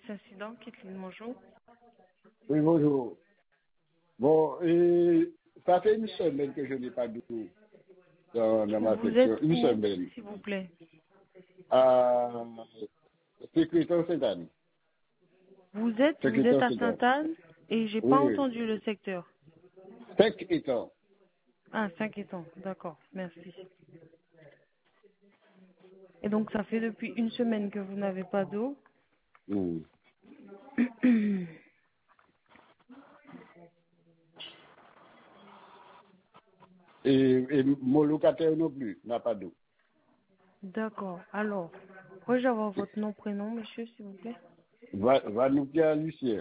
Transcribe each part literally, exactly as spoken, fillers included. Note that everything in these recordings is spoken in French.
incident, Kathleen, bonjour. Oui, bonjour. Bon, et ça fait une semaine que je n'ai pas d'eau dans, dans ma Vous êtes section. Une où, semaine. s'il vous plaît? À Secrétaire Sainte-Anne. Vous êtes, vous êtes Secrétaire à Sainte-Anne. Sainte-Anne et j'ai pas Oui, oui. entendu le secteur. Cinq étangs. Ah, cinq étangs, d'accord, merci. Et donc ça fait depuis une semaine que vous n'avez pas d'eau. Hmm. Et, et mon locataire non plus n'a pas d'eau. D'accord, alors, pourrais-je avoir votre nom, prénom, monsieur, s'il vous plaît? Va, va nous dire Lucien.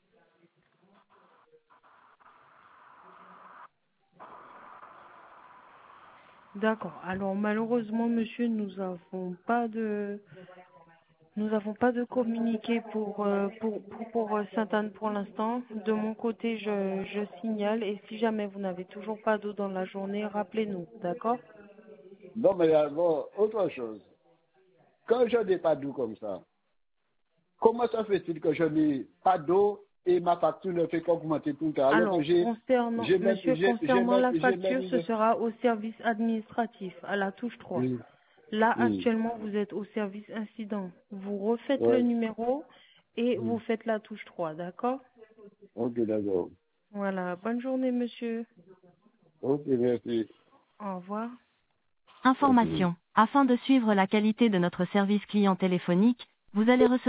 D'accord, alors malheureusement, monsieur, nous n'avons pas de... Nous n'avons pas de communiqué pour, euh, pour, pour, pour, euh, Sainte-Anne pour l'instant. De mon côté, je, je signale et si jamais vous n'avez toujours pas d'eau dans la journée, rappelez-nous, d'accord? Non, mais alors, autre chose. Quand je n'ai pas d'eau comme ça, comment ça fait-il que je n'ai pas d'eau et ma facture ne fait qu'augmenter tout le temps? Alors que Alors, j'ai, concernant, j'ai même, monsieur, j'ai, j'ai concernant même, la j'ai même facture, ce une... sera au service administratif, à la touche trois. Oui. Là, Oui. actuellement, vous êtes au service incident. Vous refaites le Ouais. numéro et vous Oui. faites la touche trois, d'accord? Ok, d'accord. Voilà, bonne journée, monsieur. Ok, merci. Au revoir. Merci. Information. Afin de suivre la qualité de notre service client téléphonique, vous allez recevoir